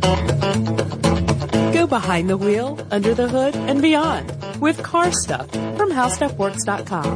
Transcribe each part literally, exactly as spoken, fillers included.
Go behind the wheel, under the hood, and beyond with Car Stuff from How Stuff Works dot com.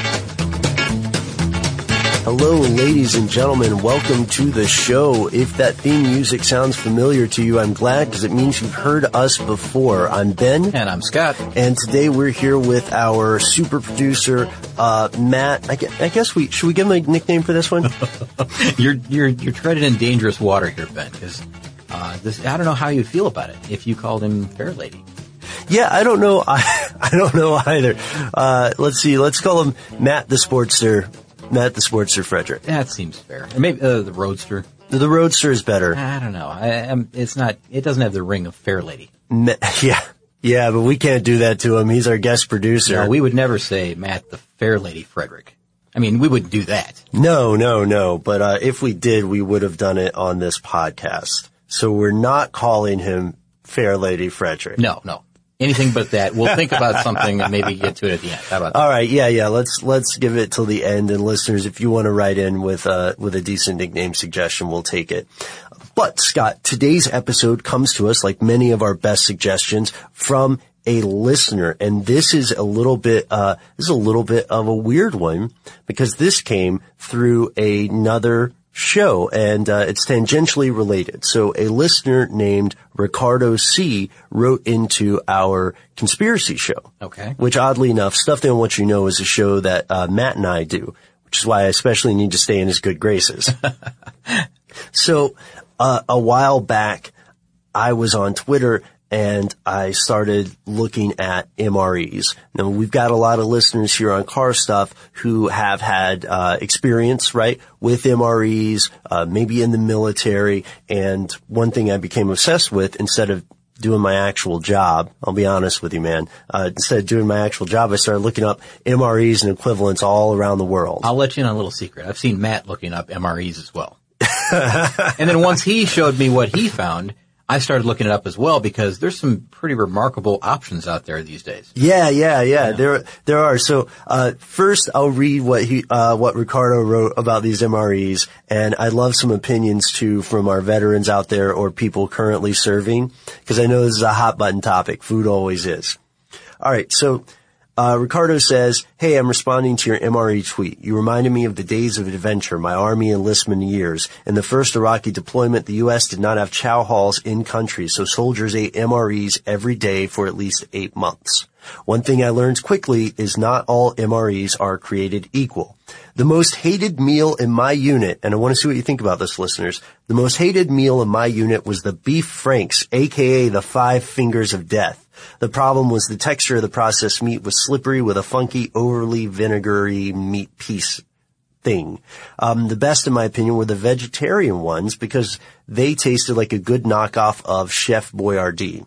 Hello, ladies and gentlemen. Welcome to the show. If that theme music sounds familiar to you, I'm glad because it means you've heard us before. I'm Ben. And I'm Scott. And today we're here with our super producer, uh, Matt. I guess, I guess we, should we give him a nickname for this one? you're, you're, you're treading in dangerous water here, Ben, because, uh, this, I don't know how you feel about it if you called him Fair Lady. Yeah, I don't know. I, I don't know either. Uh, let's see. Let's call him Matt the Sportster. Matt the Sportster Frederick. That seems fair. Or maybe uh, the Roadster. The, the Roadster is better. I don't know. I, I'm, it's not. It doesn't have the ring of Fair Lady. Ma- yeah, yeah, but we can't do that to him. He's our guest producer. No, we would never say Matt the Fair Lady Frederick. I mean, we wouldn't do that. No, no, no. But uh, if we did, we would have done it on this podcast. So we're not calling him Fair Lady Frederick. No, no. Anything but that. We'll think about something and maybe get to it at the end. How about that? All right. Yeah, yeah. Let's, let's give it till the end. And listeners, if you want to write in with, uh, with a decent nickname suggestion, we'll take it. But Scott, today's episode comes to us, like many of our best suggestions, from a listener. And this is a little bit, uh, this is a little bit of a weird one because this came through another show, and uh, it's tangentially related. So a listener named Ricardo C. wrote into our conspiracy show. Okay. Which, oddly enough, Stuff They Don't Want You to Know is a show that uh, Matt and I do, which is why I especially need to stay in his good graces. So uh, a while back, I was on Twitter, and I started looking at M R Es. Now, we've got a lot of listeners here on Car Stuff who have had uh experience, right, with M R Es, uh maybe in the military. And one thing I became obsessed with, instead of doing my actual job, I'll be honest with you, man, uh instead of doing my actual job, I started looking up M R Es and equivalents all around the world. I'll let you in on a little secret. I've seen Matt looking up M R Es as well. And then once he showed me what he found, I started looking it up as well because there's some pretty remarkable options out there these days. Yeah, yeah, yeah. yeah. There, there are. So, uh, first I'll read what he, uh, what Ricardo wrote about these M R Es. And I'd love some opinions too from our veterans out there or people currently serving. Cause I know this is a hot button topic. Food always is. All right. So, Uh, Ricardo says, hey, I'm responding to your M R E tweet. You reminded me of the days of adventure, my Army enlistment years. In the first Iraqi deployment, the U S did not have chow halls in country, so soldiers ate M R Es every day for at least eight months. One thing I learned quickly is not all M R Es are created equal. The most hated meal in my unit, and I want to see what you think about this, listeners, the most hated meal in my unit was the beef franks, aka the five fingers of death. The problem was the texture of the processed meat was slippery with a funky, overly vinegary meat piece thing. Um, the best, in my opinion, were the vegetarian ones because they tasted like a good knockoff of Chef Boyardee,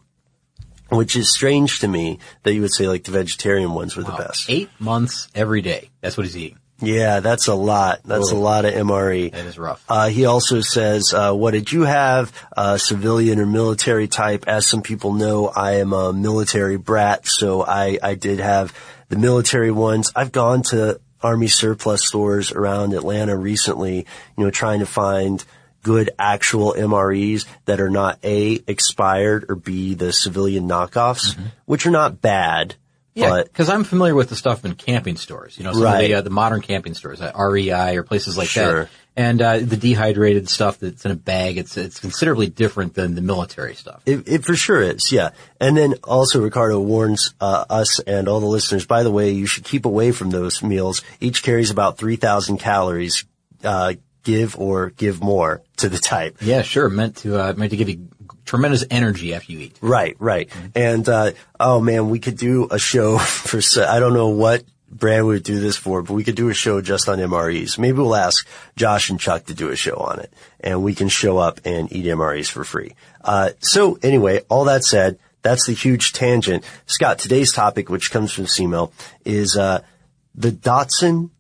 which is strange to me that you would say like the vegetarian ones were wow. the best. Eight months every day. That's what he's eating. Yeah, that's a lot. That's Ooh. a lot of M R E. That is rough. Uh, he also says, uh, what did you have? Uh, civilian or military type? As some people know, I am a military brat, so I, I did have the military ones. I've gone to Army surplus stores around Atlanta recently, you know, trying to find good actual M R Es that are not A, expired, or B, the civilian knockoffs, mm-hmm. which are not bad. Yeah, because I'm familiar with the stuff in camping stores, you know, some right. of the, uh, the modern camping stores, uh, R E I or places like sure. that. And uh, the dehydrated stuff that's in a bag, it's it's considerably different than the military stuff. It, it for sure is, yeah. And then also Ricardo warns uh, us and all the listeners, by the way, you should keep away from those meals. Each carries about three thousand calories. Uh, give or give more to the type. Yeah, sure. Meant to uh, meant to give you tremendous energy after you eat. Right, right. Mm-hmm. And uh oh man, we could do a show for I don't know what brand we would do this for, but we could do a show just on M R Es. Maybe we'll ask Josh and Chuck to do a show on it, and we can show up and eat M R Es for free. Uh so anyway, all that said, that's the huge tangent. Scott, today's topic, which comes from C M L, is uh the Datsun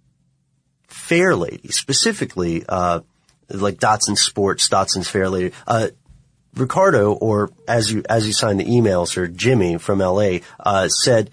Fair Lady, specifically uh like Datsun Sports, Datsun's Fair Lady. Uh Ricardo, or as you as you signed the emails, or Jimmy from L A, uh said,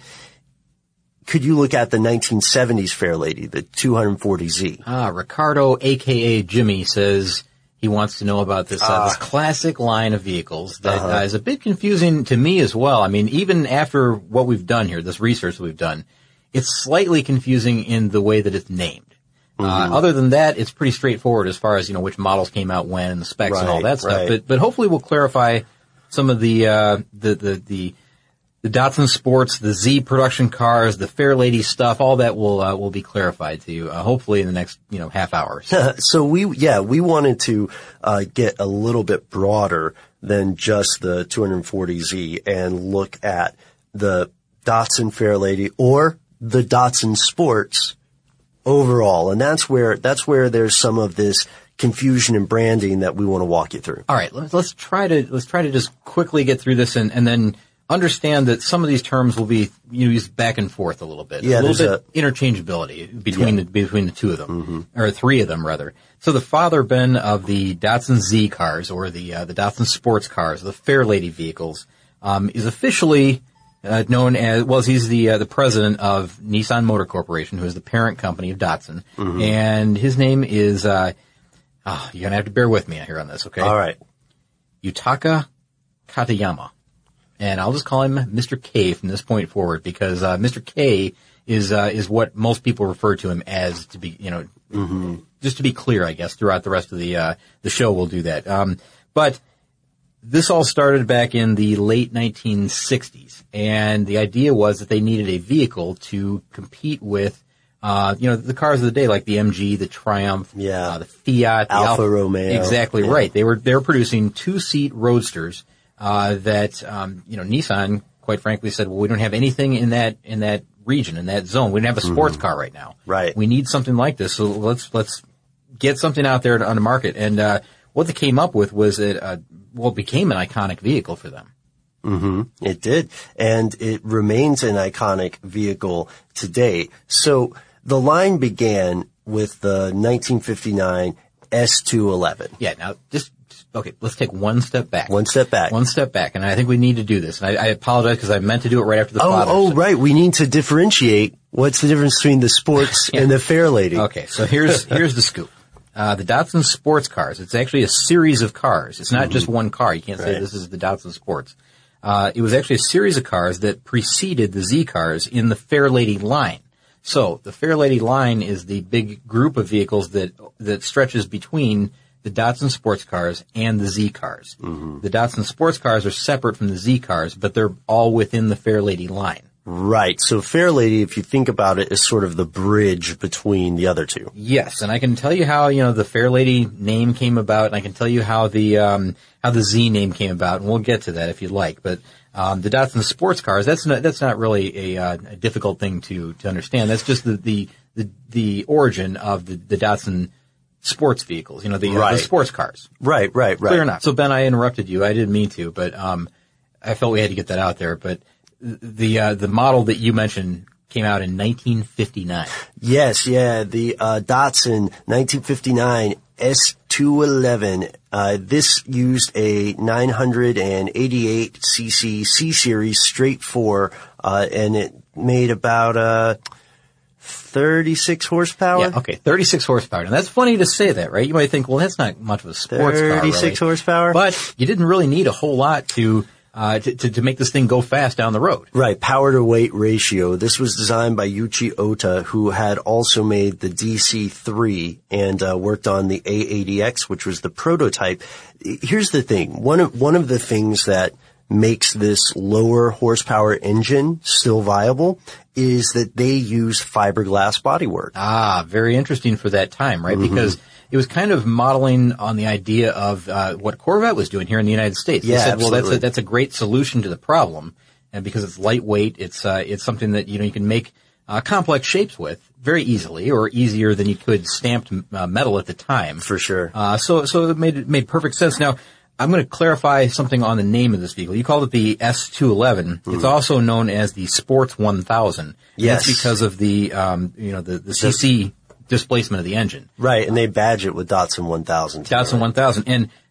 could you look at the nineteen seventies Fair Lady, the two forty Z? Ah, Ricardo, a k a. Jimmy, says, He wants to know about this, uh, Uh, this classic line of vehicles that uh-huh. uh, is a bit confusing to me as well. I mean, even after what we've done here, this research that we've done, it's slightly confusing in the way that it's named. Mm-hmm. Uh, other than that, it's pretty straightforward as far as, you know, which models came out when and the specs right, and all that stuff. Right. But, but hopefully we'll clarify some of the, uh, the, the, the, the Datsun Sports, the Z production cars, the Fairlady stuff, all that will, uh, will be clarified to you, uh, hopefully in the next, you know, half hour. So. So we, yeah, we wanted to, uh, get a little bit broader than just the two forty Z and look at the Datsun Fairlady or the Datsun Sports overall. And that's where, that's where there's some of this confusion in branding that we want to walk you through. All right, let's, let's try to, let's try to just quickly get through this and, and then understand that some of these terms will be used back and forth a little bit. Yeah, a little bit a, interchangeability between yeah. the, between the two of them, mm-hmm. or three of them rather. So the father, Ben, of the Datsun Z cars or the, uh, the Datsun Sports cars, the Fairlady vehicles, um, is officially, uh, known as, well, he's the, uh, the president of Nissan Motor Corporation, who is the parent company of Datsun. Mm-hmm. And his name is, uh, oh, you're gonna have to bear with me here on this, okay? All right. Yutaka Katayama. And I'll just call him Mister K from this point forward because, uh, Mister K is, uh, is what most people refer to him as to be, you know, mm-hmm. just to be clear, I guess, throughout the rest of the, uh, the show we'll do that. Um, but this all started back in the late nineteen sixties. And the idea was that they needed a vehicle to compete with, uh, you know, the cars of the day, like the M G, the Triumph, yeah. uh, the Fiat, the Alfa, Alfa Romeo. Exactly yeah. right. They were, they were producing two-seat roadsters. Uh, that, um, you know, Nissan, quite frankly, said, well, we don't have anything in that, in that region, in that zone. We don't have a sports mm-hmm. car right now. Right. We need something like this. So let's, let's get something out there on the market. And, uh, what they came up with was it, uh, well, it became an iconic vehicle for them. Mm-hmm. It did. And it remains an iconic vehicle today. So the line began with the nineteen fifty-nine S two eleven. Yeah. Now just, Okay, let's take one step back. One step back. One step back, and I think we need to do this. And I, I apologize because I meant to do it right after the oh, father. Oh, so. right. We need to differentiate. What's the difference between the sports yeah. and the Fairlady? Okay, so here's here's the scoop. Uh, the Datsun Sports cars. It's actually a series of cars. It's not mm-hmm. just one car. You can't say right. this is the Datsun Sports. Uh, it was actually a series of cars that preceded the Z cars in the Fairlady line. So the Fairlady line is the big group of vehicles that that stretches between the Datsun Sports cars and the Z cars. Mm-hmm. The Datsun Sports cars are separate from the Z cars, but they're all within the Fairlady line. Right. So Fairlady, if you think about it, is sort of the bridge between the other two. Yes, and I can tell you how, you know, the Fairlady name came about, and I can tell you how the um how the Z name came about, and we'll get to that if you'd like. But um the Datsun Sports cars, that's not that's not really a, uh, a difficult thing to to understand. That's just the the the, the origin of the, the Datsun sports vehicles, you know, the, right. uh, the sports cars. Right, right, right. Clear enough. So Ben, I interrupted you. I didn't mean to, but um I felt we had to get that out there. But the uh, the model that you mentioned came out in nineteen fifty-nine. Yes, yeah, the uh Datsun nineteen fifty-nine S two eleven. Uh this used a nine eighty-eight c c C-Series straight four, uh and it made about uh thirty-six horsepower. Yeah, okay, thirty-six horsepower. And that's funny to say that, right? You might think, well, that's not much of a sports car, thirty-six really. horsepower. But you didn't really need a whole lot to Uh, to, to, to make this thing go fast down the road. Right, power to weight ratio. This was designed by Yuichi Ota, who had also made the D C three and uh, worked on the A eighty X, which was the prototype. Here's the thing. One of, one of the things that makes this lower horsepower engine still viable is that they use fiberglass bodywork. Ah, very interesting for that time, right? Mm-hmm. Because it was kind of modeling on the idea of uh, what Corvette was doing here in the United States. Yeah, they said, absolutely. well, that's a, that's a great solution to the problem, and because it's lightweight, it's uh, it's something that you know you can make uh, complex shapes with very easily, or easier than you could stamped uh, metal at the time. For sure. Uh, so so it made it made perfect sense. Now, I'm going to clarify something on the name of this vehicle. You called it the S two eleven. Mm. It's also known as the Sports one thousand. Yes. That's because of the um, you know the the C C displacement of the engine. Right, and they badge it with Datsun one thousand. Datsun one thousand. And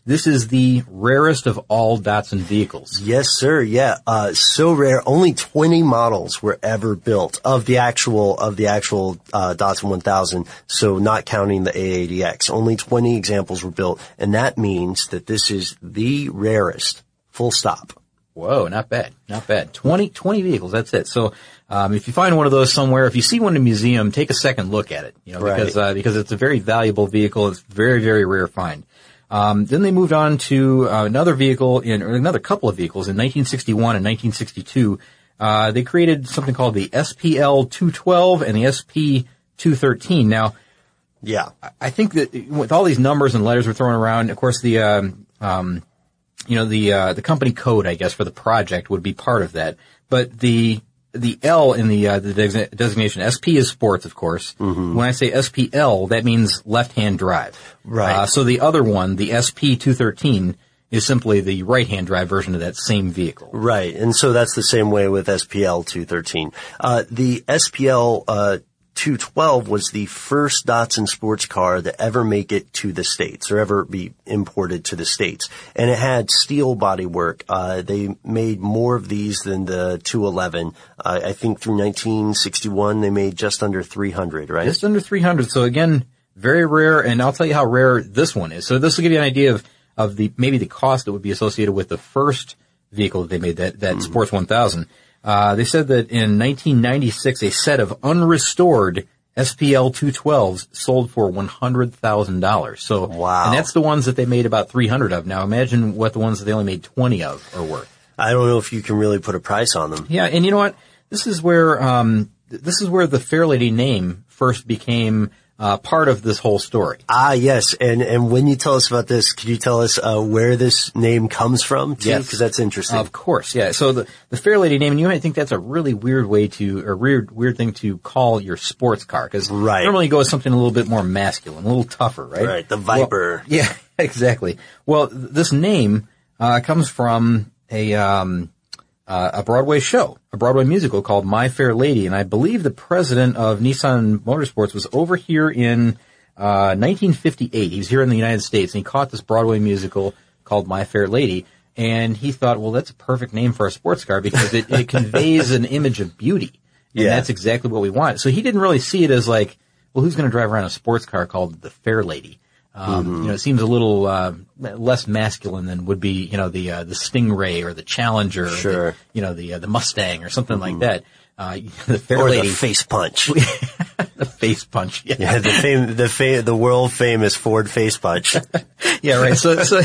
this is the rarest of all Datsun vehicles. Yes, sir. Yeah. Uh, so rare. Only twenty models were ever built of the actual, of the actual, uh, Datsun one thousand. So not counting the A eighty X. Only twenty examples were built. And that means that this is the rarest. Full stop. Whoa, not bad. Not bad. twenty, twenty vehicles. That's it. So, um, if you find one of those somewhere, if you see one in a museum, take a second look at it, you know, because, right. uh, because it's a very valuable vehicle. It's very, very rare find. Um, then they moved on to uh, another vehicle in, or another couple of vehicles in nineteen sixty-one and nineteen sixty-two. Uh, they created something called the S P L two twelve and the S P two thirteen. Now, yeah, I think that with all these numbers and letters we're throwing around, of course, the, um, um, you know, the, uh, the company code, I guess, for the project would be part of that. But the, the L in the, uh, the des- designation, S P is sports, of course. Mm-hmm. When I say S P L, that means left-hand drive. Right. Uh, so the other one, the S P two thirteen, is simply the right-hand drive version of that same vehicle. Right. And so that's the same way with S P L two thirteen. Uh, the S P L, uh, two twelve was the first Datsun sports car to ever make it to the States or ever be imported to the States. And it had steel bodywork. Uh, they made more of these than the two eleven. Uh, I think through nineteen sixty-one they made just under three hundred, right? Just under three hundred. So again, very rare. And I'll tell you how rare this one is. So this will give you an idea of, of the, maybe the cost that would be associated with the first vehicle that they made, that, that mm. Sports one thousand. Uh, they said that in nineteen ninety-six, a set of unrestored S P L two twelves sold for one hundred thousand dollars. So, wow. And that's the ones that they made about three hundred of. Now imagine what the ones that they only made twenty of are worth. I don't know if you can really put a price on them. Yeah, and you know what? This is where, um, this is where the Fairlady name first became Uh, part of this whole story. Ah, yes. And, and when you tell us about this, could you tell us, uh, where this name comes from too? Yes. Because that's interesting. Of course, yeah. So the, the Fairlady name, and you might think that's a really weird way to, or weird, weird thing to call your sports car, because right. normally you go with something a little bit more masculine, a little tougher, right? Right. The Viper. Well, yeah, exactly. Well, th- this name, uh, comes from a, um, Uh, a Broadway show, a Broadway musical called My Fair Lady, and I believe the president of Nissan Motorsports was over here in uh nineteen fifty-eight. He was here in the United States, and he caught this Broadway musical called My Fair Lady, and he thought, well, that's a perfect name for a sports car because it, it conveys an image of beauty, and yeah. that's exactly what we want. So he didn't really see it as like, well, who's going to drive around a sports car called the Fair Lady? Um, mm-hmm. You know, it seems a little, uh, less masculine than would be, you know, the, uh, the Stingray or the Challenger, sure. or the, you know, the, uh, the Mustang or something mm-hmm. like that. Uh, the Fair or Lady. the face punch. The face punch. Yeah. yeah the fam- the fa- the world famous Ford face punch. Yeah, right. So, so,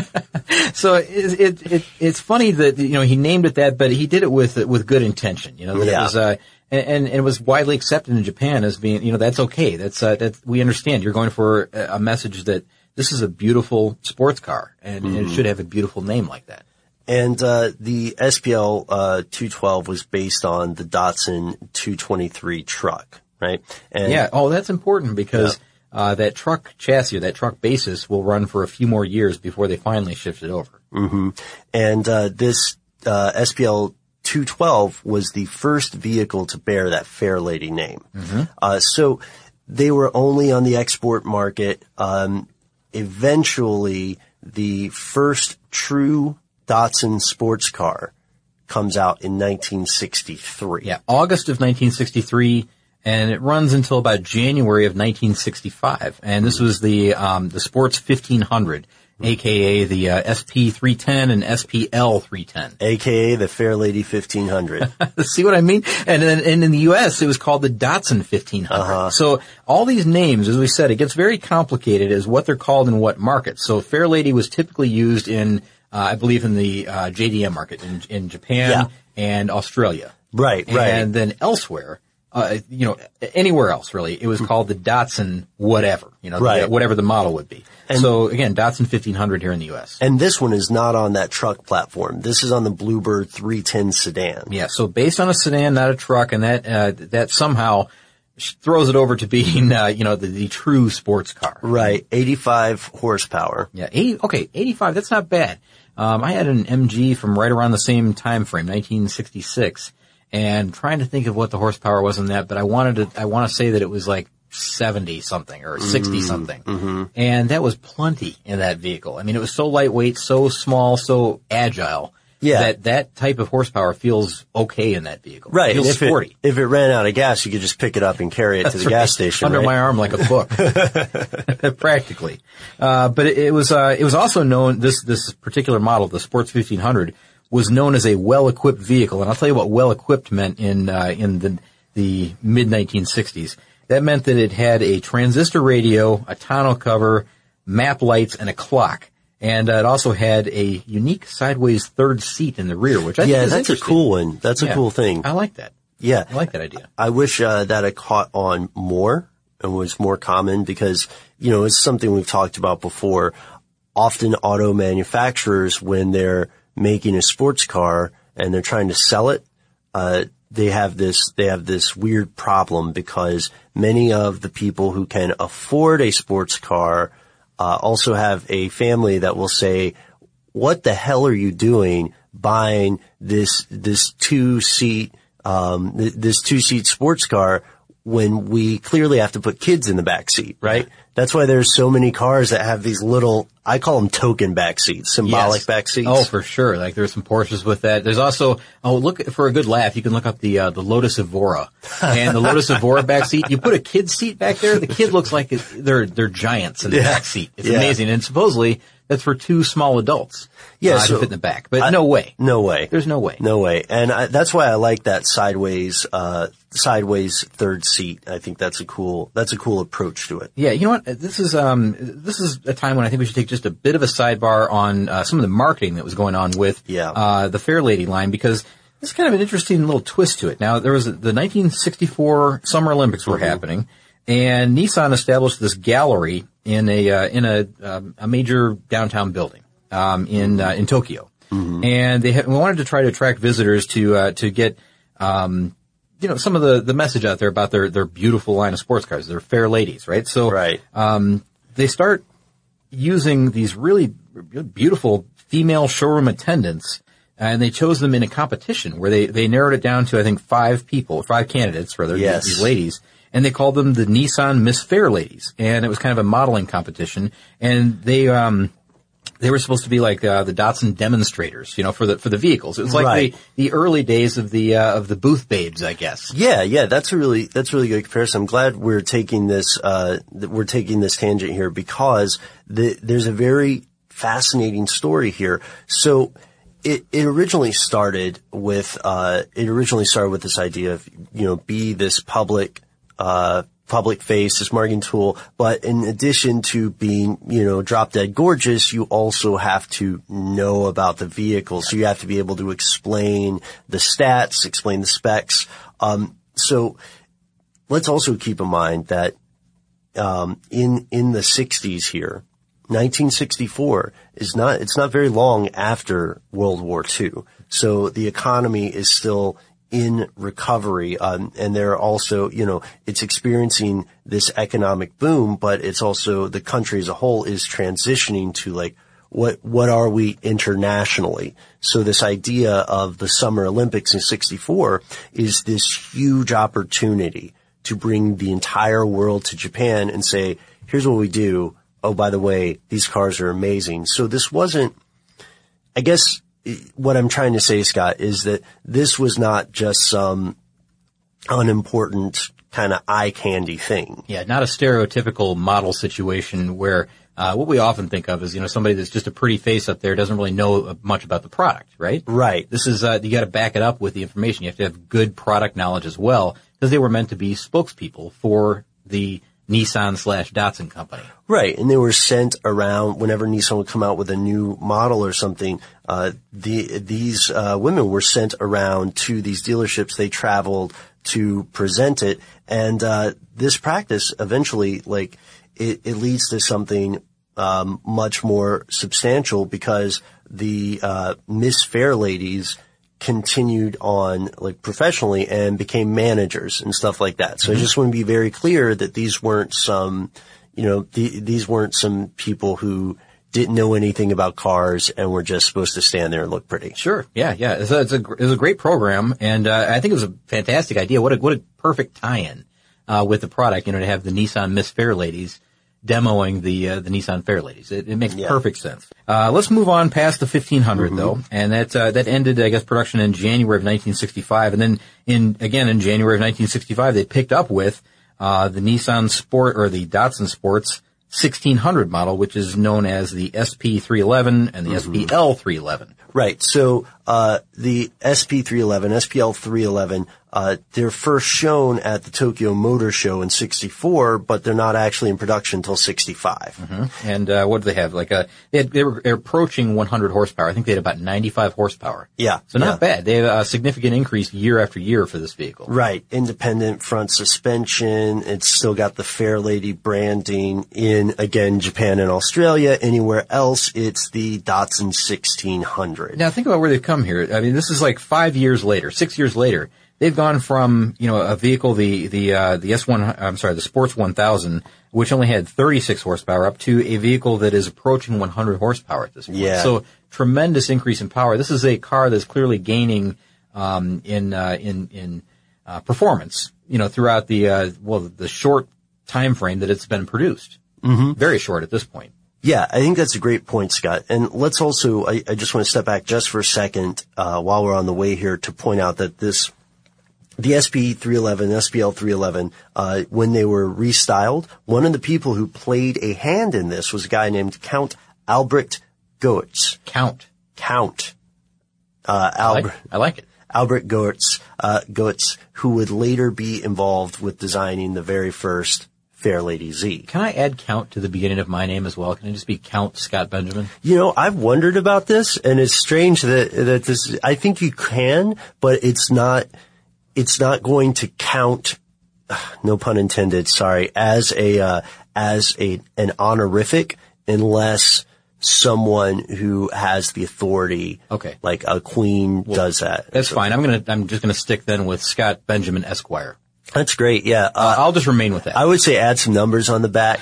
so it, it, it, it's funny that, you know, he named it that, but he did it with, with good intention, you know, that yeah. it was, uh, And, and, and it was widely accepted in Japan as being, you know, that's okay. That's, uh, that we understand. You're going for a, a message that this is a beautiful sports car, and, mm-hmm. and it should have a beautiful name like that. And, uh, the S P L, uh, two twelve was based on the Datsun two twenty-three truck, right? And yeah. Oh, that's important because, yeah. uh, that truck chassis, or that truck basis will run for a few more years before they finally shift it over. Mm-hmm. And, uh, this, uh, S P L two twelve was the first vehicle to bear that Fairlady name. Mm-hmm. Uh, so they were only on the export market. Um, eventually the first true Datsun sports car comes out in nineteen sixty-three. Yeah, August of nineteen sixty-three, and it runs until about January of nineteen sixty-five. And this was the, um, the Sports fifteen hundred. A K A the uh, S P three ten and S P L three ten. A K A the Fairlady fifteen hundred. See what I mean? And then and in the U S, it was called the Datsun fifteen hundred. Uh-huh. So all these names, as we said, it gets very complicated as what they're called in what markets. So Fairlady was typically used in, uh, I believe, in the uh, J D M market in, in Japan yeah. and Australia. Right, right. And then elsewhere, uh, you know, anywhere else really, it was called the Datsun whatever, you know, right. the, whatever the model would be. And so again, Datsun fifteen hundred here in the U S. And this one is not on that truck platform. This is on the Bluebird three ten sedan. Yeah, so based on a sedan, not a truck, and that uh, that somehow throws it over to being, uh, you know, the, the true sports car. Right, eighty-five horsepower. Yeah, eighty. Okay, eighty-five. That's not bad. Um, I had an M G from right around the same time frame, nineteen sixty-six, and trying to think of what the horsepower was in that, but I wanted to. I want to say that it was like seventy something or sixty something. Mm-hmm. And that was plenty in that vehicle. I mean, it was so lightweight, so small, so agile. Yeah. That that type of horsepower feels okay in that vehicle. Right. It feels And if sporty. It, if it ran out of gas, you could just pick it up and carry it That's to the right. gas station. Under right? my arm like a book. Practically. Uh, but it, it was, uh, it was also known, this, this particular model, the Sports fifteen hundred, was known as a well-equipped vehicle. And I'll tell you what well-equipped meant in, uh, in the, the mid nineteen sixties. That meant that it had a transistor radio, a tonneau cover, map lights, and a clock. And uh, it also had a unique sideways third seat in the rear, which I yeah, think is that's a interesting. cool one. That's a Yeah. cool thing. I like that. Yeah. I like that idea. I wish uh, that it caught on more and was more common because, you know, it's something we've talked about before. Often auto manufacturers, when they're making a sports car and they're trying to sell it, uh, they have this, they have this weird problem because many of the people who can afford a sports car uh, also have a family that will say, what the hell are you doing buying this, this two seat, um, th- this two seat sports car when we clearly have to put kids in the back seat, right? Yeah. That's why there's so many cars that have these little, I call them token back seats, symbolic Yes. back seats. Oh, for sure. Like there's some Porsches with that. There's also, oh, look, for a good laugh, you can look up the, uh, the Lotus Evora. And the Lotus Evora back seat, you put a kid's seat back there, the kid looks like it, they're, they're giants in the Yeah. back seat. It's Yeah. amazing. And supposedly that's for two small adults. Yeah, uh, so to fit in the back. But I- no way. No way. There's no way. No way. And I, that's why I like that sideways, uh, sideways third seat. I think that's a cool, that's a cool approach to it. Yeah, you know what? This is um, this is a time when I think we should take just a bit of a sidebar on uh, some of the marketing that was going on with Yeah. uh, the Fairlady line, because there's kind of an interesting little twist to it. Now, there was the nineteen sixty-four Summer Olympics were Mm-hmm. happening, and Nissan established this gallery in a uh, in a um, a major downtown building um, in uh, in Tokyo, Mm-hmm. and they had, we wanted to try to attract visitors to uh, to get. Um, you know, some of the, the message out there about their, their beautiful line of sports cars. They're fair ladies, right? So, Right. um, they start using these really beautiful female showroom attendants, and they chose them in a competition where they, they narrowed it down to, I think, five people, five candidates, rather, Yes. these ladies, and they called them the Nissan Miss Fair Ladies. And it was kind of a modeling competition, and they, um, they were supposed to be like uh, the Datsun demonstrators, you know, for the for the vehicles. It was like Right. the, the early days of the uh, of the booth babes, I guess. Yeah, yeah, that's a really, that's a really good comparison. I'm glad we're taking this, uh, that we're taking this tangent here because the, there's a very fascinating story here. So it, it originally started with, uh, it originally started with this idea of, you know, be this public, uh, public face, this marketing tool, but in addition to being, you know, drop dead gorgeous, you also have to know about the vehicle. So you have to be able to explain the stats, explain the specs. Um, so let's also keep in mind that, um, in, in the sixties here, nineteen sixty-four is not, it's not very long after World War Two. So the economy is still in recovery, um, and they're also, you know, it's experiencing this economic boom, but it's also the country as a whole is transitioning to like, what, what are we internationally? So this idea of the Summer Olympics in sixty-four is this huge opportunity to bring the entire world to Japan and say, here's what we do. Oh, by the way, these cars are amazing. So this wasn't, I guess, what I'm trying to say, Scott, is that this was not just some unimportant kind of eye candy thing. Yeah, not a stereotypical model situation where uh, what we often think of is, you know, somebody that's just a pretty face up there doesn't really know much about the product, right? Right. This is, uh, you got to back it up with the information. You have to have good product knowledge as well, because they were meant to be spokespeople for the Nissan slash Datsun company. Right. And they were sent around whenever Nissan would come out with a new model or something. Uh, the, these, uh, women were sent around to these dealerships. They traveled to present it. And, uh, this practice eventually, like, it, it leads to something, um, much more substantial because the, uh, Miss Fair Ladies continued on like professionally and became managers and stuff like that. So mm-hmm. I just want to be very clear that these weren't some, you know, the, these weren't some people who didn't know anything about cars and were just supposed to stand there and look pretty. Sure. Yeah. Yeah. It's a, it's a, it was a great program. And, uh, I think it was a fantastic idea. What a, what a perfect tie-in. uh, with the product, you know, to have the Nissan Miss Fair Ladies demoing the uh, the Nissan Fair Ladies. It, it makes yeah. perfect sense. Uh, let's move on past the fifteen hundred mm-hmm. though, and that uh, that ended, I guess, production in January of nineteen sixty-five, and then in again in January of nineteen sixty-five they picked up with uh, the Nissan Sport or the Datsun Sports sixteen hundred model, which is known as the S P three eleven and the mm-hmm. S P L three eleven. Right. So uh the S P three eleven, S P L three eleven, uh they're first shown at the Tokyo Motor Show in sixty-four, but they're not actually in production until sixty-five. Mm-hmm. And uh what do they have? Like a they, had, they were approaching one hundred horsepower. I think they had about ninety-five horsepower. Yeah. So not yeah. bad. They have a significant increase year after year for this vehicle. Right. Independent front suspension. It's still got the Fair Lady branding in, again, Japan and Australia. Anywhere else, it's the Datsun sixteen hundred. Now think about where they've come here. I mean, this is like five years later, six years later. They've gone from, you know, a vehicle, the, the, uh, the S one, I'm sorry, the Sports one thousand, which only had thirty-six horsepower, up to a vehicle that is approaching one hundred horsepower at this point. Yeah. So tremendous increase in power. This is a car that's clearly gaining, um, in, uh, in, in, uh, performance, you know, throughout the, uh, well, the short time frame that it's been produced. Mm-hmm. Very short at this point. Yeah, I think that's a great point, Scott. And let's also, I, I just want to step back just for a second, uh, while we're on the way here to point out that this, the S P three eleven, S P L three eleven, uh, when they were restyled, one of the people who played a hand in this was a guy named Count Albrecht Goetz. Count. Count. Uh, Albrecht. I like, I like it. Albrecht Goetz, uh, Goetz, who would later be involved with designing the very first Fair Lady Z. Can I add Count to the beginning of my name as well? Can I just be Count Scott Benjamin? You know, I've wondered about this, and it's strange that, that this, I think you can, but it's not, it's not going to count, no pun intended, sorry, as a, uh, as a, an honorific unless someone who has the authority, okay, like a queen, well, does that. That's so. fine. I'm gonna, I'm just gonna stick then with Scott Benjamin Esquire. That's great, yeah. Uh, uh, I'll just remain with that. I would say add some numbers on the back.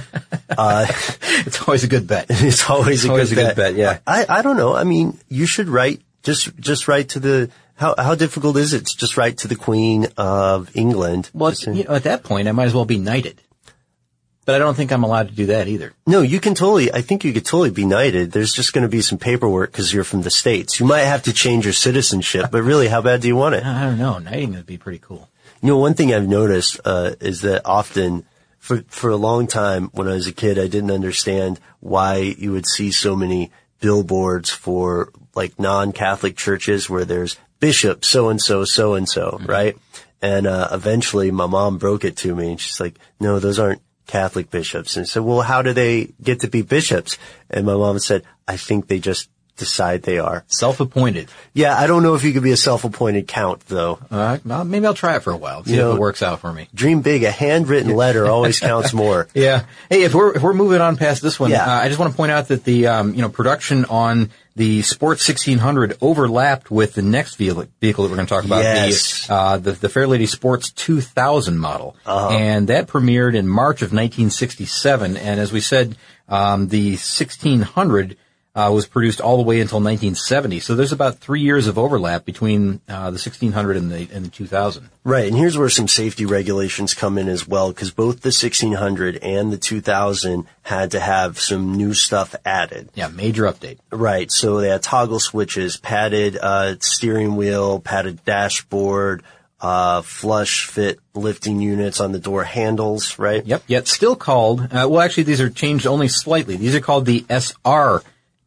uh, it's always a good bet. It's always, it's a, always good a bet. good bet, yeah. I, I don't know. I mean, you should write, just, just write to the, how, how difficult is it to just write to the Queen of England? Well, it's, you know, at that point, I might as well be knighted. But I don't think I'm allowed to do that either. No, you can totally, I think you could totally be knighted. There's just going to be some paperwork because you're from the States. You might have to change your citizenship, but really, how bad do you want it? I don't know. Knighting would be pretty cool. You know, one thing I've noticed, uh, is that often, for, for a long time when I was a kid, I didn't understand why you would see so many billboards for like non-Catholic churches where there's bishop so-and-so, so-and-so, mm-hmm. right? And, uh, eventually my mom broke it to me and she's like, no, those aren't Catholic bishops. And I said, well, how do they get to be bishops? And my mom said, I think they just decide they are. Self-appointed. Yeah, I don't know if you could be a self-appointed count, though. Uh, well, maybe I'll try it for a while, see you if know, it works out for me. Dream big. A handwritten letter always counts more. Yeah. Hey, if we're if we're moving on past this one, yeah. uh, I just want to point out that the um, you know production on the Sports sixteen hundred overlapped with the next vehicle, vehicle that we're going to talk about, yes. the, uh, the the Fair Lady Sports two thousand model, uh-huh. and that premiered in March of nineteen sixty-seven. And as we said, um, the sixteen hundred uh, was produced all the way until nineteen seventy. So there's about three years of overlap between uh, the sixteen hundred and the and the two thousand. Right, and here's where some safety regulations come in as well, because both the sixteen hundred and the two thousand had to have some new stuff added. Yeah, major update. Right, so they had toggle switches, padded uh steering wheel, padded dashboard, uh flush fit lifting units on the door handles, right? Yep, yet still called, uh, well actually these are changed only slightly. These are called the S R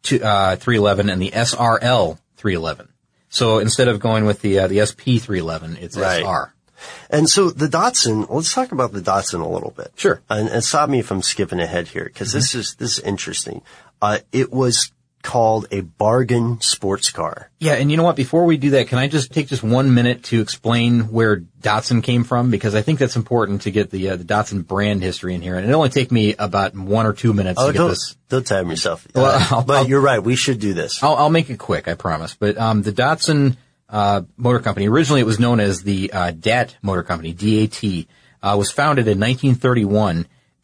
three eleven and the S R L three eleven. So instead of going with the uh, the S P three eleven, it's right. S R. And so the Datsun, let's talk about the Datsun a little bit. Sure. And, and stop me if I'm skipping ahead here, because mm-hmm. this is this is interesting. Uh it was called a bargain sports car. Yeah, and you know what? Before we do that, can I just take just one minute to explain where Datsun came from? Because I think that's important to get the uh, the Datsun brand history in here. And it'll only take me about one or two minutes oh, to get don't, this. Don't time yourself. Well, uh, I'll, but I'll, you're right. We should do this. I'll, I'll make it quick, I promise. But um the Datsun uh Motor Company, originally it was known as the uh D A T Motor Company, D A T, uh was founded in nineteen thirty-one.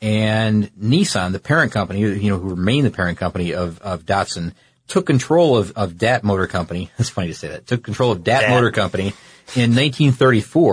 And Nissan, the parent company, you know, who remained the parent company of, of Datsun, took control of, of D A T Motor Company. That's funny to say that. Took control of D A T, D A T. Motor Company in nineteen thirty-four.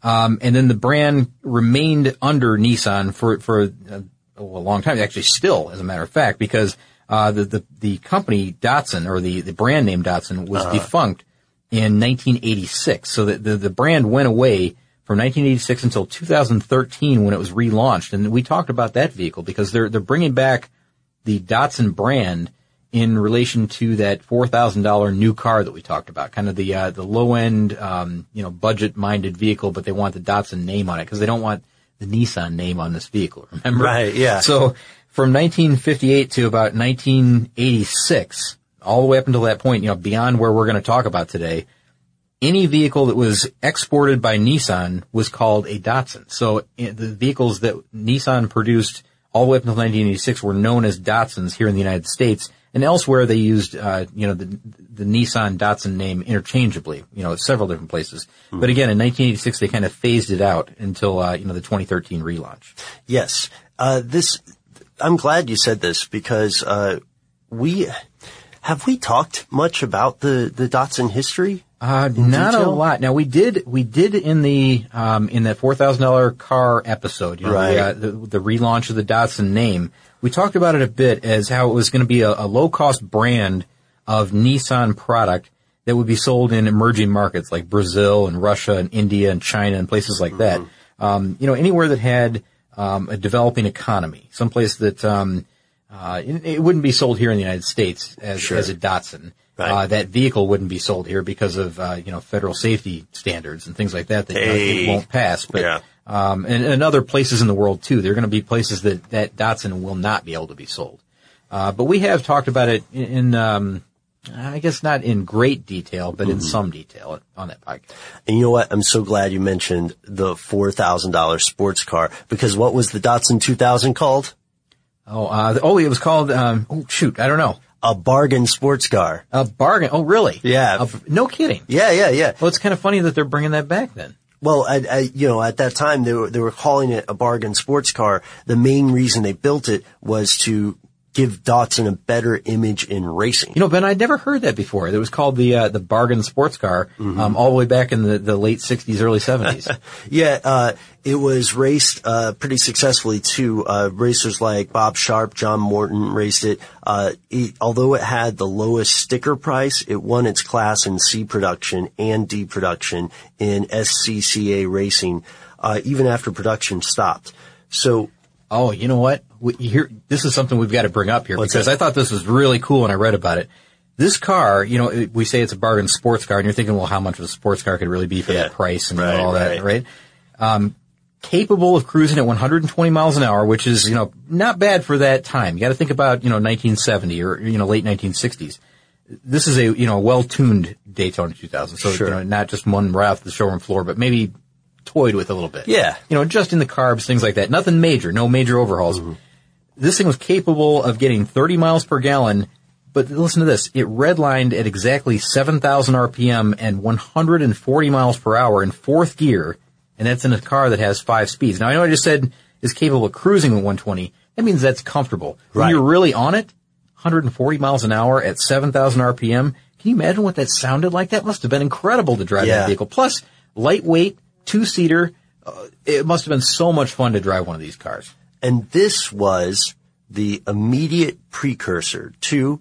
Um, and then the brand remained under Nissan for, for a, a long time, actually still, as a matter of fact, because, uh, the, the, the company Datsun, or the, the brand name Datsun, was uh-huh. defunct in nineteen eighty-six. So the, the, the brand went away from nineteen eighty-six until two thousand thirteen when it was relaunched. And we talked about that vehicle because they're, they're bringing back the Datsun brand in relation to that four thousand dollars new car that we talked about, kind of the, uh, the low end, um, you know, budget minded vehicle, but they want the Datsun name on it because they don't want the Nissan name on this vehicle, remember? Right, yeah. So from nineteen fifty-eight to about nineteen eighty-six, all the way up until that point, you know, beyond where we're going to talk about today, any vehicle that was exported by Nissan was called a Datsun. So the vehicles that Nissan produced all the way up until nineteen eighty-six were known as Datsuns here in the United States. And elsewhere they used, uh, you know, the, the Nissan Datsun name interchangeably, you know, several different places. Mm-hmm. But again, in nineteen eighty-six, they kind of phased it out until, uh, you know, the twenty thirteen relaunch. Yes. Uh, this, I'm glad you said this because, uh, we, have we talked much about the, the Datsun history? Uh, not detail? a lot. Now we did, we did in the, um, in that four thousand dollars car episode, you know, right. the, uh, the, the relaunch of the Datsun name. We talked about it a bit as how it was going to be a, a low-cost brand of Nissan product that would be sold in emerging markets like Brazil and Russia and India and China and places like that. Mm-hmm. Um, you know, anywhere that had um, a developing economy, someplace that um, uh, it, it wouldn't be sold here in the United States as, sure. as a Datsun. Right. Uh, that vehicle wouldn't be sold here because of uh, you know federal safety standards and things like that that hey. you know, it won't pass. But yeah. Um, and, and other places in the world too. There are going to be places that, that Datsun will not be able to be sold. Uh, but we have talked about it in, in um, I guess not in great detail, but mm-hmm. in some detail on that podcast. And you know what? I'm so glad you mentioned the four thousand dollars sports car because what was the Datsun two thousand called? Oh, uh, oh, it was called, um, oh shoot, I don't know. A bargain sports car. A bargain. Oh, really? Yeah. A, no kidding. Yeah, yeah, yeah. Well, it's kind of funny that they're bringing that back then. Well, I, I, you know, at that time they were, they were calling it a bargain sports car. The main reason they built it was to give Datsun a better image in racing. You know, Ben, I'd never heard that before. It was called the, uh, the bargain sports car, mm-hmm. um, all the way back in the, the late sixties, early seventies. Yeah, uh, it was raced, uh, pretty successfully too. Uh, racers like Bob Sharp, John Morton raced it. Uh, it, although it had the lowest sticker price, it won its class in C production and D production in S C C A racing, uh, even after production stopped. So, oh, you know what? We, here, this is something we've got to bring up here What's because that? I thought this was really cool when I read about it. This car, you know, we say it's a bargain sports car, and you're thinking, well, how much of a sports car could it really be for yeah. that price and right, all that, right? right? Um, capable of cruising at one hundred twenty miles an hour, which is, you know, not bad for that time. You got to think about, you know, nineteen seventy or, you know, late nineteen sixties. This is a, you know, well-tuned Daytona two thousand. So, sure. you know, not just one right off the showroom floor, but maybe toyed with a little bit. Yeah. You know, adjusting the carbs, things like that. Nothing major, no major overhauls. Mm-hmm. This thing was capable of getting thirty miles per gallon, but listen to this. It redlined at exactly seven thousand R P M and one hundred forty miles per hour in fourth gear, and that's in a car that has five speeds. Now, I know I just said is capable of cruising at one twenty. That means that's comfortable. When right. you're really on it, one hundred forty miles an hour at seven thousand R P M, can you imagine what that sounded like? That must have been incredible to drive yeah. that vehicle. Plus, lightweight, two-seater. Uh, it must have been so much fun to drive one of these cars. And this was the immediate precursor to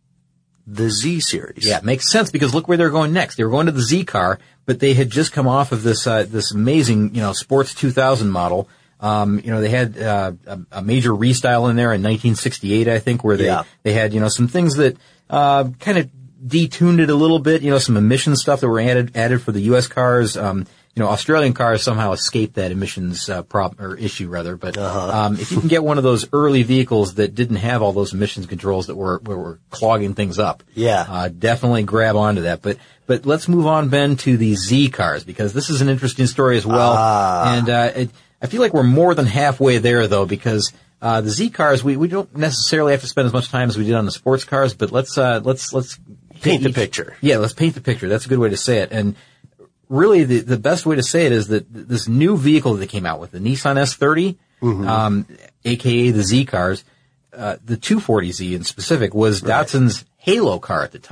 the Z series. Yeah, it makes sense because look where they're going next. They were going to the Z car, but they had just come off of this, uh, this amazing, you know, sports two thousand model. Um, you know, they had, uh, a, a major restyle in there in nineteen sixty-eight, I think, where they, yeah. they had, you know, some things that, uh, kind of detuned it a little bit, you know, some emission stuff that were added, added for the U S cars. Um, You know, Australian cars somehow escaped that emissions uh, problem or issue rather. But uh-huh. um, if you can get one of those early vehicles that didn't have all those emissions controls that were were clogging things up, yeah, uh, definitely grab onto that. But but let's move on, Ben, to the Z cars because this is an interesting story as well. Ah. And uh, it, I feel like we're more than halfway there though because uh, the Z cars we we don't necessarily have to spend as much time as we did on the sports cars. But let's uh, let's let's paint the each, picture. Yeah, let's paint the picture. That's a good way to say it. And really, the, the best way to say it is that this new vehicle that they came out with, the Nissan S thirty, mm-hmm. um, aka the Z cars, uh, the two forty Z in specific was right. Datsun's Halo car at the time.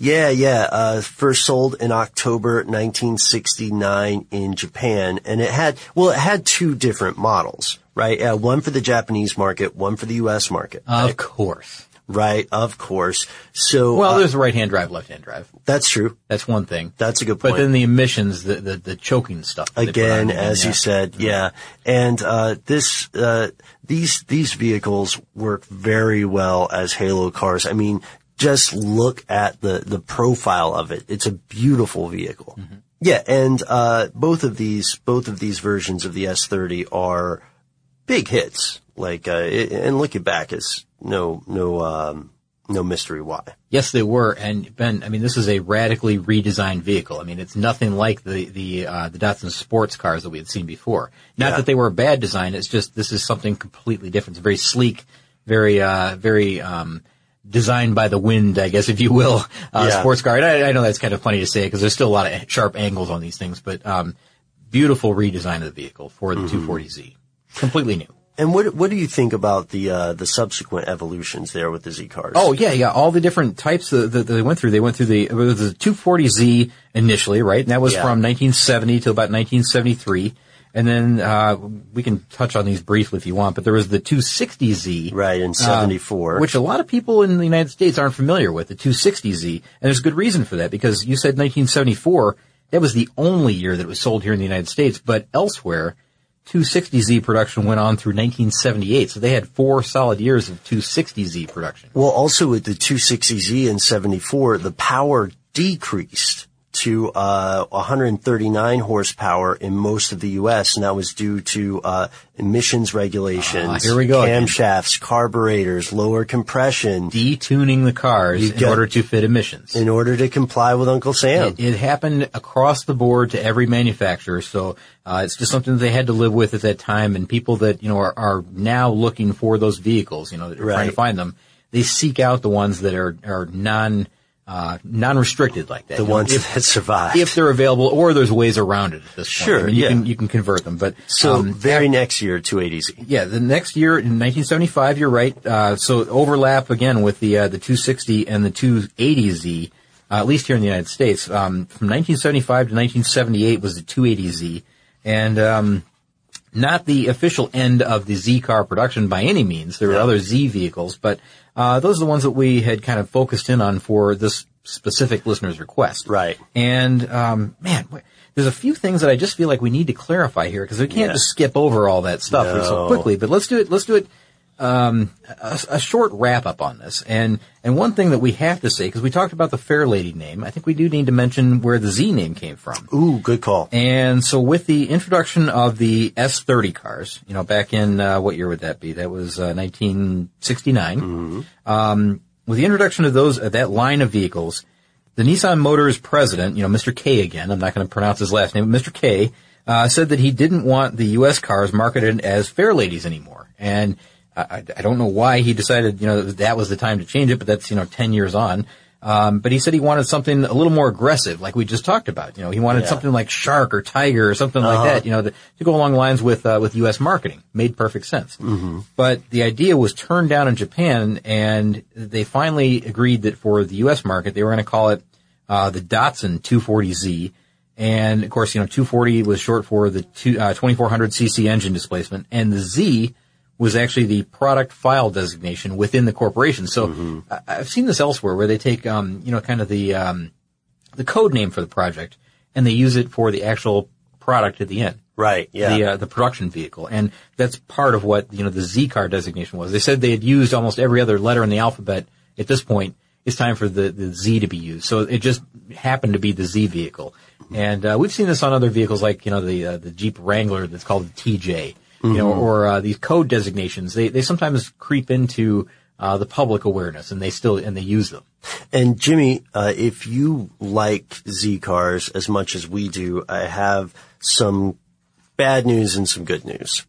Yeah, yeah. Uh, first sold in October nineteen sixty-nine in Japan, and it had well, it had two different models, right? Uh, one for the Japanese market, one for the U S market. Of right? course. Right, of course. So well, uh, there's right-hand drive, left-hand drive. That's true. That's one thing. That's a good point. But then the emissions, the the, the choking stuff. that they put Again, on them, as yeah. you said, yeah. And uh this uh these these vehicles work very well as halo cars. I mean, just look at the the profile of it. It's a beautiful vehicle. Mm-hmm. Yeah, and uh both of these both of these versions of the S thirty are big hits. Like uh it, and looking back, it's no no um no mystery why. Yes, they were. And Ben, I mean, this is a radically redesigned vehicle. I mean, it's nothing like the the uh, the Datsun sports cars that we had seen before. Not Yeah. that they were a bad design. It's just this is something completely different. It's very sleek, very uh very um designed by the wind, I guess, if you will. Uh, Yeah. Sports car. And I, I know that's kind of funny to say because there's still a lot of sharp angles on these things, but um beautiful redesign of the vehicle for the mm-hmm. two forty Z. Completely new. And what what do you think about the uh the subsequent evolutions there with the Z cars? Oh yeah, yeah, all the different types that, that they went through. They went through the it was the two forty Z initially, right? And that was Yeah. from nineteen seventy to about nineteen seventy-three. And then uh we can touch on these briefly if you want, but there was the two sixty Z, right, in seventy-four, uh, which a lot of people in the United States aren't familiar with, the two sixty Z. And there's good reason for that because you said nineteen seventy-four, that was the only year that it was sold here in the United States, but elsewhere two sixty Z production went on through nineteen seventy-eight, so they had four solid years of two sixty Z production. Well, also with the two sixty Z in seventy-four, the power decreased to uh one hundred thirty-nine horsepower in most of the U S, and that was due to uh emissions regulations, Ah, here we go again. camshafts, carburetors, lower compression, Detuning the cars You in got- order to fit emissions. in order to comply with Uncle Sam. It, it happened across the board to every manufacturer, so uh, it's just something that they had to live with at that time. And people that you know are, are now looking for those vehicles, you know, that are trying to Right. find them, they seek out the ones that are are non uh, non-restricted like that. The You know, ones if, that survive. if they're available, or there's ways around it at this point. Sure, I mean, you yeah. can you can convert them, but so um, very next year, two eighty Z. yeah, the next year in nineteen seventy-five, you're right. Uh, so overlap again with the uh, the two sixty and the two eighty Z, uh, at least here in the United States. Um, from nineteen seventy-five to nineteen seventy-eight was the two eighty Z, and um, not the official end of the Z car production by any means. There were Yeah. other Z vehicles, but uh, those are the ones that we had kind of focused in on for this specific listener's request. Right. And um, man. wh- There's a few things that I just feel like we need to clarify here because we can't Yeah. just skip over all that stuff No. so quickly. But let's do it. Let's do it. Um, a, a short wrap up on this. And and one thing that we have to say because we talked about the Fairlady name, I think we do need to mention where the Z name came from. Ooh, good call. And so with the introduction of the S thirty cars, you know, back in uh, what year would that be? That was uh, nineteen sixty-nine. Mm-hmm. Um, with the introduction of those uh, that line of vehicles. The Nissan Motors president, you know, Mister K again, I'm not going to pronounce his last name, but Mister K, uh, said that he didn't want the U S cars marketed as Fairladies anymore. And I, I don't know why he decided, you know, that, that was the time to change it, but that's, you know, ten years on. Um, but he said he wanted something a little more aggressive, like we just talked about. You know, he wanted Yeah. something like Shark or Tiger or something like Uh-huh. that, you know, that, to go along lines with, uh, with U S marketing. Made perfect sense. Mm-hmm. But the idea was turned down in Japan, and they finally agreed that for the U S market, they were going to call it Uh, the Datsun two forty Z, and of course, you know, two forty was short for the two, uh, twenty-four hundred c c engine displacement, and the Z was actually the product file designation within the corporation. So mm-hmm. I- I've seen this elsewhere where they take, um, you know, kind of the um, the code name for the project, and they use it for the actual product at the end. Right, yeah. The, uh, the production vehicle. And that's part of what, you know, the Z car designation was. They said they had used almost every other letter in the alphabet at this point. It's time for the, the Z to be used. So it just happened to be the Z vehicle. And, uh, we've seen this on other vehicles like, you know, the, uh, the Jeep Wrangler that's called the T J, mm-hmm. you know, or, uh, these code designations. They, they sometimes creep into, uh, the public awareness and they still, and they use them. And Jimmy, uh, if you like Z cars as much as we do, I have some bad news and some good news.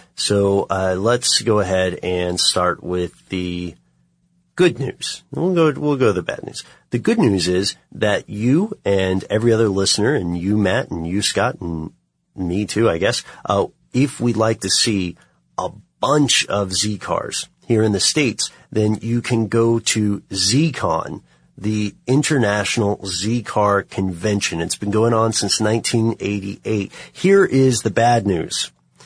So, uh, let's go ahead and start with the good news. We'll go, we'll go to the bad news. The good news is that you and every other listener, and you, Matt, and you, Scott, and me too, I guess, uh, if we'd like to see a bunch of Z cars here in the States, then you can go to Z Con the International Z-Car Convention. It's been going on since nineteen eighty-eight. Here is the bad news.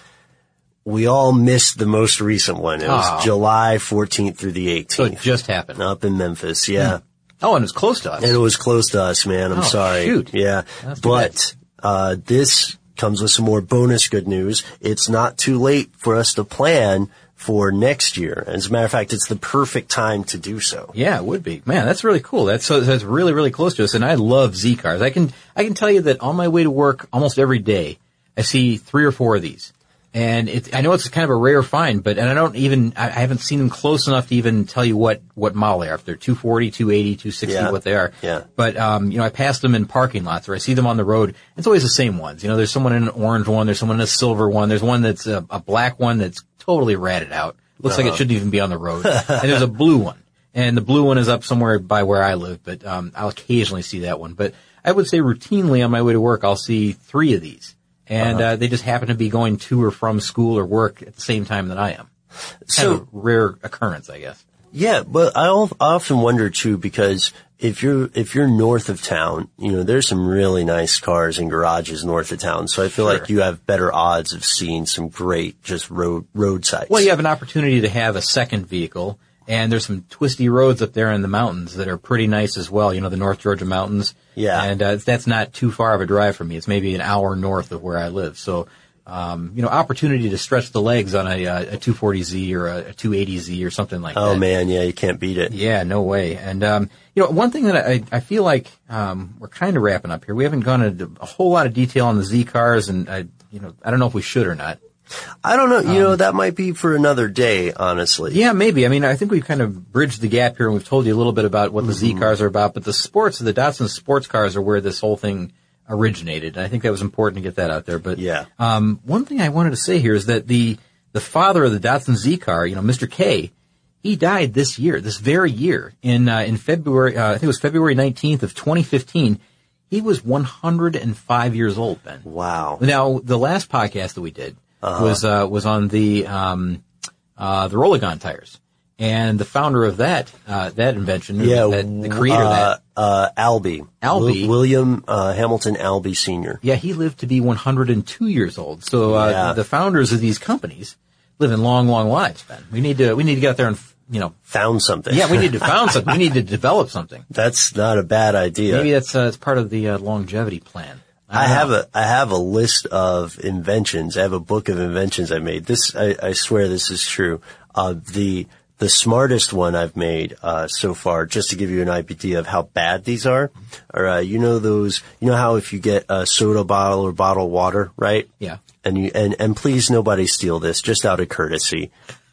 We all missed the most recent one. It was oh. July fourteenth through the eighteenth. So it just happened. Up in Memphis, yeah. Hmm. Oh, and it was close to us. And it was close to us, man. I'm oh, sorry. Shoot. Yeah. That's too but, uh, this comes with some more bonus good news. It's not too late for us to plan for next year. As a matter of fact, it's the perfect time to do so. Yeah, it would be. Man, that's really cool. That's so, that's really, really close to us. And I love Z cars. I can, I can tell you that on my way to work almost every day, I see three or four of these. And it, I know it's kind of a rare find, but, and I don't even, I, I haven't seen them close enough to even tell you what, what model they are. If they're two forty, two eighty, two sixty, yeah. what they are. Yeah. But, um, you know, I pass them in parking lots or I see them on the road. It's always the same ones. You know, there's someone in an orange one, there's someone in a silver one, there's one that's a, a black one that's totally ratted out. Looks uh-huh. like it shouldn't even be on the road. And there's a blue one. And the blue one is up somewhere by where I live, but, um, I'll occasionally see that one. But I would say routinely on my way to work, I'll see three of these. And, uh-huh. uh, they just happen to be going to or from school or work at the same time that I am. It's kind so, of a rare occurrence, I guess. Yeah, but I often wonder too, because if you're, if you're north of town, you know, there's some really nice cars and garages north of town. So I feel sure. like you have better odds of seeing some great just road, road sites. Well, you have an opportunity to have a second vehicle. And there's some twisty roads up there in the mountains that are pretty nice as well. You know, the North Georgia mountains. Yeah. And, uh, that's not too far of a drive from me. It's maybe an hour north of where I live. So, um, you know, opportunity to stretch the legs on a, a two forty Z or a two eighty Z or something like oh, that. Oh man, yeah, you can't beat it. Yeah, no way. And, um, you know, one thing that I, I feel like, um, we're kind of wrapping up here. We haven't gone into a whole lot of detail on the Z cars and I, you know, I don't know if we should or not. I don't know. You um, know, that might be for another day, honestly. Yeah, maybe. I mean, I think we've kind of bridged the gap here and we've told you a little bit about what the mm-hmm. Z cars are about, but the sports, the Datsun sports cars are where this whole thing originated. I think that was important to get that out there. But, yeah. um, one thing I wanted to say here is that the, the father of the Datsun Z car, you know, Mister K, he died this year, this very year in, uh, in February, uh, I think it was February nineteenth of twenty fifteen. He was one hundred five years old, Ben. Wow. Now, the last podcast that we did, Uh-huh. was, uh, was on the, um, uh, the Rolligon tires. And the founder of that, uh, that invention, yeah, that, the creator uh, of that. Uh, Albee. Albee. W- William, uh, Hamilton Albee Senior Yeah, he lived to be one hundred two years old. So, uh, yeah. the founders of these companies live in long, long lives, Ben. We need to, we need to get out there and, you know. Found something. Yeah, we need to found something. We need to develop something. That's not a bad idea. Maybe that's, uh, it's part of the, uh, longevity plan. I, I have a, I have a list of inventions. I have a book of inventions I made. This, I, I swear this is true. Uh, the, the smartest one I've made, uh, so far, just to give you an idea of how bad these are, are, uh, you know those, you know how if you get a soda bottle or bottled water, right? Yeah. And you, and, and please nobody steal this, just out of courtesy.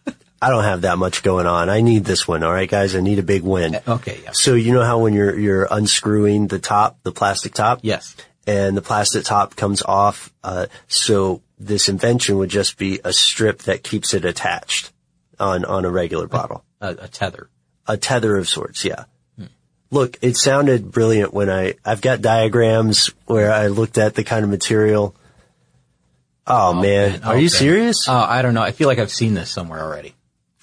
I don't have that much going on. I need this one. All right, guys. I need a big win. Okay. Yeah. So you know how when you're, you're unscrewing the top, the plastic top? Yes. And the plastic top comes off, uh, so this invention would just be a strip that keeps it attached on, on a regular bottle. A, a tether. A tether of sorts, yeah. Hmm. Look, it sounded brilliant when I, I've got diagrams where I looked at the kind of material. Oh, oh man. man. Oh, Are you Ben. serious? Oh, I don't know. I feel like I've seen this somewhere already.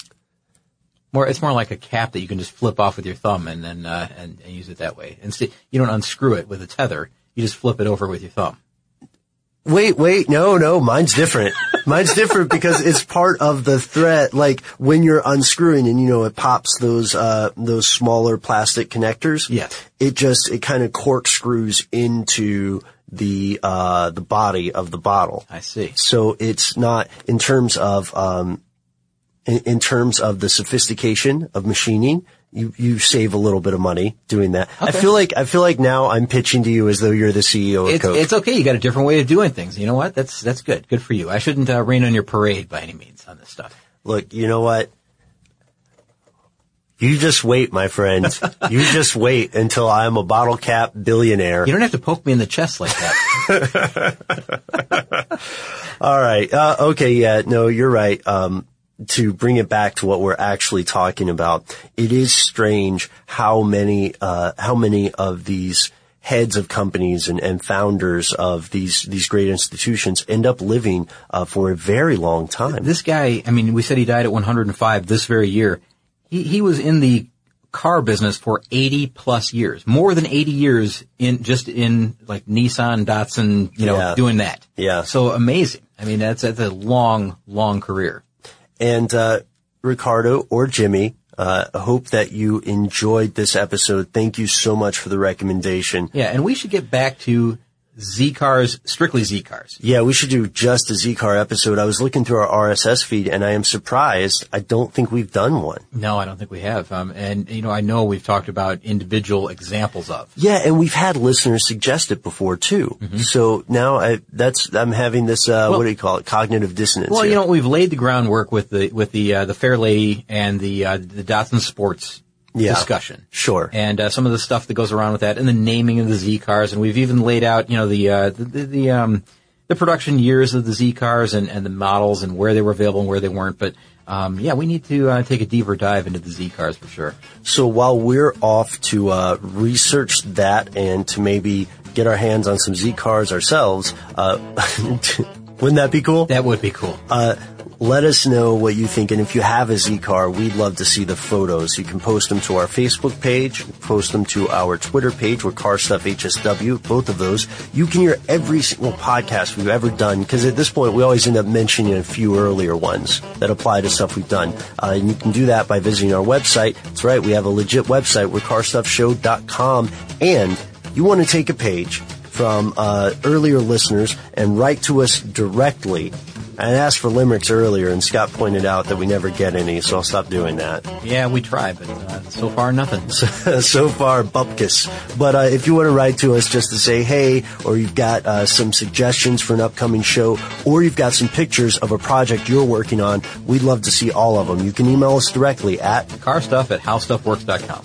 More, it's more like a cap that you can just flip off with your thumb and then, uh, and, and use it that way. Instead, you don't unscrew it with a tether. You just flip it over with your thumb. Wait, wait, no, no, mine's different. Mine's different because it's part of the thread. Like when you're unscrewing and you know it pops those uh those smaller plastic connectors. Yes. It just it kind of corkscrews into the uh the body of the bottle. I see. So it's not in terms of um in, in terms of the sophistication of machining. You, you save a little bit of money doing that. Okay. I feel like, I feel like now I'm pitching to you as though you're the C E O of it's, Coke. It's okay. You got a different way of doing things. You know what? That's, that's good. Good for you. I shouldn't, uh, rain on your parade by any means on this stuff. Look, you know what? You just wait, my friend. You just wait until I'm a bottle cap billionaire. You don't have to poke me in the chest like that. All right. Uh, okay. Yeah. No, you're right. Um, to bring it back to what we're actually talking about, it is strange how many, uh, how many of these heads of companies and, and founders of these, these great institutions end up living, uh, for a very long time. This guy, I mean, we said he died at one hundred five this very year. He, he was in the car business for eighty plus years, more than eighty years in just in like Nissan, Datsun, you know, Yeah. doing that. Yeah. So amazing. I mean, that's, that's a long, long career. And, uh, Ricardo or Jimmy, uh, I hope that you enjoyed this episode. Thank you so much for the recommendation. Yeah. And we should get back to Z cars, strictly Z cars. Yeah, we should do just a Z-Car episode. I was looking through our R S S feed, and I am surprised. I don't think we've done one. No, I don't think we have. Um, and, you know, I know we've talked about individual examples of. Yeah, and we've had listeners suggest it before, too. Mm-hmm. So now I, that's, I'm having this, uh, well, what do you call it? Cognitive dissonance. Well, here. you know, we've laid the groundwork with the, with the, uh, the Fair Lady and the, uh, the Datsun Sports Yeah, discussion. Sure. And, uh, some of the stuff that goes around with that and the naming of the Z cars. And we've even laid out, you know, the, uh, the, the, the um, the production years of the Z cars and, and the models and where they were available and where they weren't. But, um, yeah, we need to, uh, take a deeper dive into the Z cars for sure. So while we're off to, uh, research that and to maybe get our hands on some Z cars ourselves, uh, wouldn't that be cool? That would be cool. Uh, let us know what you think, and if you have a Z-Car, we'd love to see the photos. You can post them to our Facebook page, post them to our Twitter page, we're Car Stuff H S W, both of those. You can hear every single podcast we've ever done, because at this point we always end up mentioning a few earlier ones that apply to stuff we've done. Uh, and you can do that by visiting our website. That's right, we have a legit website, we're car stuff show dot com, and you want to take a page from uh earlier listeners and write to us directly. I asked for limericks earlier, and Scott pointed out that we never get any, so I'll stop doing that. Yeah, we try, but uh, so far nothing. So, so far, bupkis. But uh, if you want to write to us just to say hey, or you've got uh, some suggestions for an upcoming show, or you've got some pictures of a project you're working on, we'd love to see all of them. You can email us directly at carstuff at how stuff works dot com.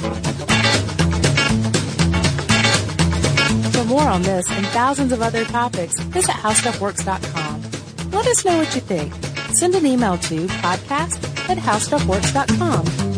For more on this and thousands of other topics, visit how stuff works dot com. Let us know what you think. Send an email to podcast at how stuff works dot com.